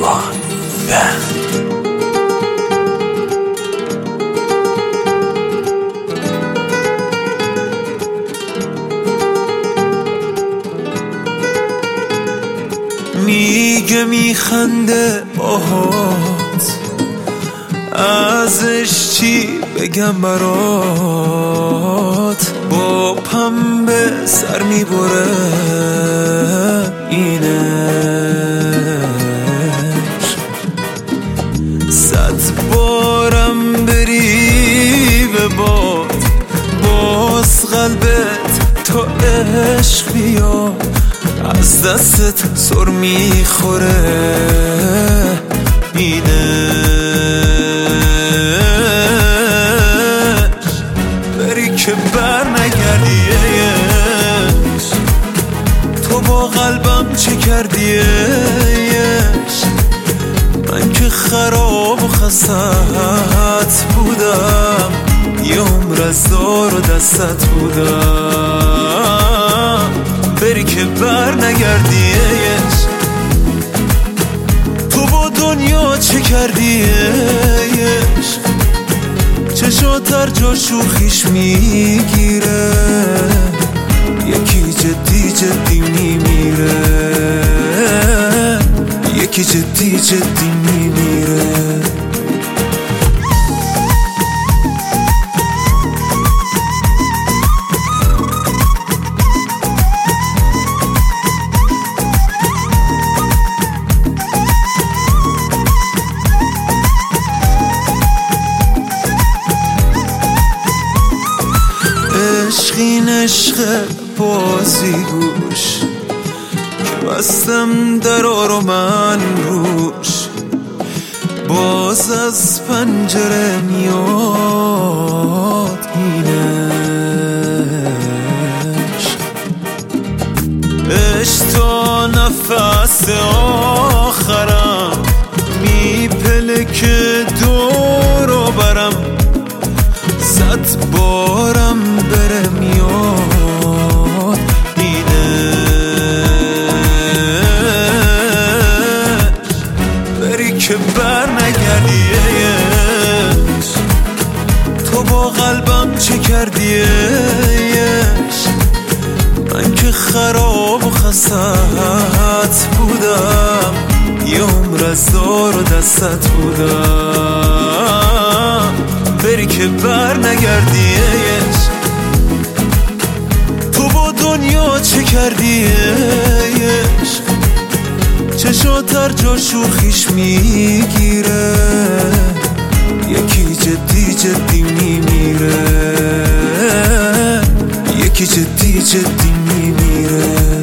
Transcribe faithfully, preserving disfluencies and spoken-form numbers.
one band. میگه میخنده باهات، ازش چی بگم برات؟ با پنبه سر میبره اینش، صد بارم بری به باد باز قلبت تا عشق بیاد، از دستت سر میخوره اینش. بری که بر نگردیش، تو با قلبم چه کردیش؟ من که خراب و خستت بودم، یه عمر از دار و دستت بودم. بری که بر نگردیش، تو با دنیا چه کردیش؟ چشات هر جا شوخیش میگیره، یکی جدی جدی میمیره، یکی جدی جدی میمیره. عشقین عشق بازی گوش که بستم درا رو من روش، باز از پنجره میاد اینش. عشق تا نفس آخرم میپلکه دور و برم، صد بارم بره میاد اینش. بری که بر نگردیش، تو با قلبم چه کردیش؟ من که خراب و خستت بودم، یه عمر از دار و دستت بودم. بری که بر نگردیش، تو با دنیا چه کردیش؟ چشات هر جا شوخیش میگیره، یکی جدی جدی میمیره، یکی جدی جدی میمیره.